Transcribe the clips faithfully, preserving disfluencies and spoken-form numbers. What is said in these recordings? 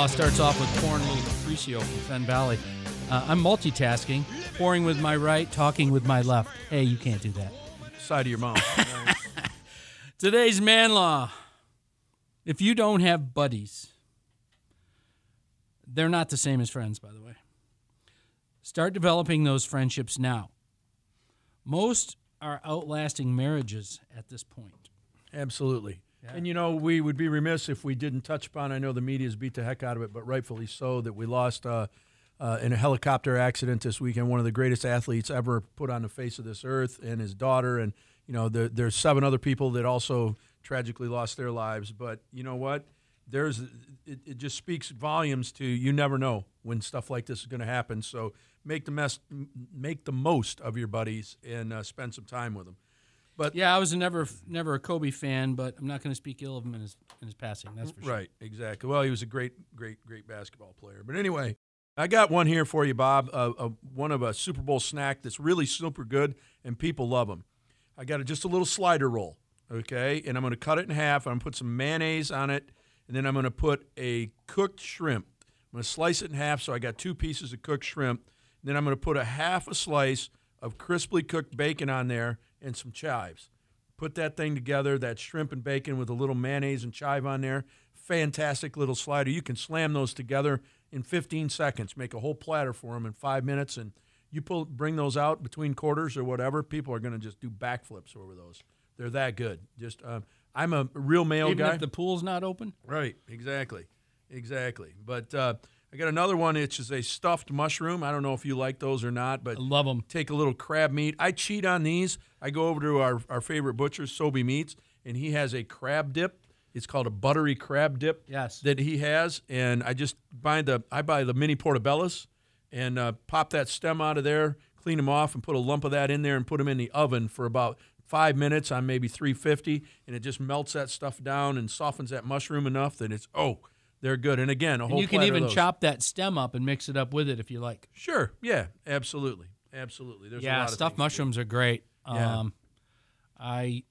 Man-Law starts off with Corn Little Capriccio from Fen Valley. Uh, I'm multitasking, pouring with my right, talking with my left. Hey, you can't do that. Side of your mouth. Today's Man-Law. If you don't have buddies, they're not the same as friends, by the way. Start developing those friendships now. Most are outlasting marriages at this point. Absolutely. Yeah. And, you know, we would be remiss if we didn't touch upon, I know the media's beat the heck out of it, but rightfully so, that we lost uh, uh, in a helicopter accident this weekend one of the greatest athletes ever put on the face of this earth, and his daughter. And, you know, there, there's seven other people that also tragically lost their lives. But you know what? There's it, it just speaks volumes to you never know when stuff like this is going to happen. So make the mess, make the most of your buddies and uh, spend some time with them. But yeah, I was never never a Kobe fan, but I'm not going to speak ill of him in his in his passing. That's for sure. Right, exactly. Well, he was a great, great, great basketball player. But anyway, I got one here for you, Bob. Uh, uh, one of a Super Bowl snack that's really super good, and people love them. I got a, just a little slider roll, okay, and I'm going to cut it in half. I'm going to put some mayonnaise on it, and then I'm going to put a cooked shrimp. I'm going to slice it in half, so I got two pieces of cooked shrimp. Then I'm going to put a half a slice of crisply cooked bacon on there and some chives. Put that thing together, that shrimp and bacon with a little mayonnaise and chive on there. Fantastic little slider. You can slam those together in fifteen seconds. Make a whole platter for them in five minutes, and you pull, bring those out between quarters or whatever. People are going to just do backflips over those. They're that good. Just um, I'm a real male Even guy. if the pool's not open? Right, exactly, exactly. But uh, I got another one. It's just a stuffed mushroom. I don't know if you like those or not, but I love them. Take a little crab meat. I cheat on these. I go over to our, our favorite butcher, Sobe Meats, and he has a crab dip. It's called a buttery crab dip. Yes. That he has, and I just buy the I buy the mini portobellos and uh, pop that stem out of there, clean them off, and put a lump of that in there and put them in the oven for about five minutes on maybe three fifty, and it just melts that stuff down and softens that mushroom enough that it's oh. They're good. And again, a whole and you can platter even of those. chop that stem up and mix it up with it if you like. Sure. Yeah, absolutely. Absolutely. There's yeah, a lot of stuffed things mushrooms are great. Yeah. Um, I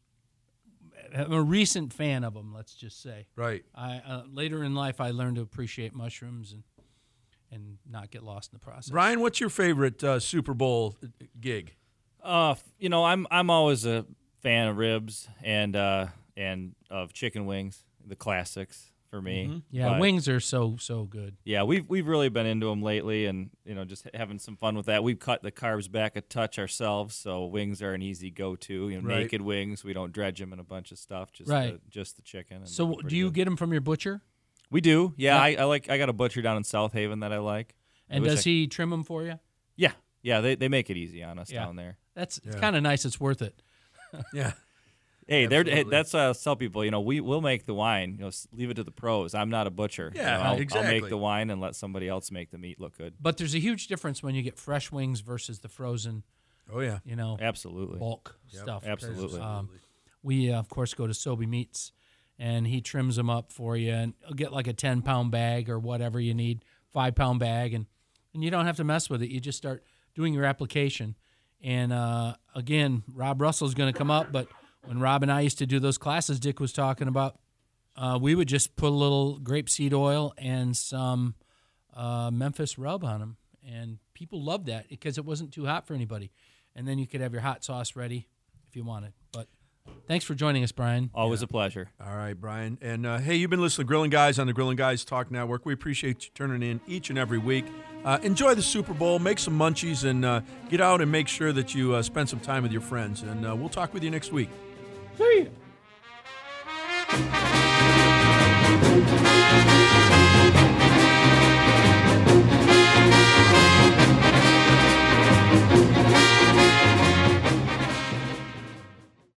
am a recent fan of them, let's just say. Right. I uh, later in life, I learned to appreciate mushrooms and and not get lost in the process. Brian, what's your favorite uh, Super Bowl gig? Uh, you know, I'm I'm always a fan of ribs and uh, and of chicken wings, the classics. For me, Mm-hmm. Yeah, but, wings are so so good. Yeah, we've we've really been into them lately, and you know, just having some fun with that. We've cut the carbs back a touch ourselves, so wings are an easy go-to. You know, Right. naked wings, we don't dredge them in a bunch of stuff. Just Right. the, just the chicken. And So, they're do pretty you good. get them from your butcher? We do. Yeah, Yeah. I, I like. I got a butcher down in South Haven that I like. I And wish does I- he trim them for you? Yeah, yeah. They they make it easy on us Yeah. down there. That's Yeah. kind of nice. It's worth it. Yeah. Hey, they're, hey, Absolutely. that's uh, tell people, you know, we will make the wine. You know, s- leave it to the pros. I'm not a butcher. Yeah, You know, I'll, I'll exactly. make the wine and let somebody else make the meat look good. But there's a huge difference when you get fresh wings versus the frozen, Oh, yeah. you know, Absolutely. bulk Yep. stuff. Absolutely. Um, we, uh, of course, go to Sobe Meats, and he trims them up for you. And you'll get like a ten-pound bag or whatever you need, five-pound bag, and, and you don't have to mess with it. You just start doing your application. And, uh, again, Rob Russell's going to come up, but when Rob and I used to do those classes Dick was talking about, uh, we would just put a little grapeseed oil and some uh, Memphis rub on them, and people loved that because it wasn't too hot for anybody. And then you could have your hot sauce ready if you wanted. But thanks for joining us, Brian. Always a pleasure. All right, Brian. And, uh, hey, you've been listening to Grilling Guys on the Grilling Guys Talk Network. We appreciate you turning in each and every week. Uh, enjoy the Super Bowl. Make some munchies and uh, get out and make sure that you uh, spend some time with your friends. And uh, we'll talk with you next week. See you.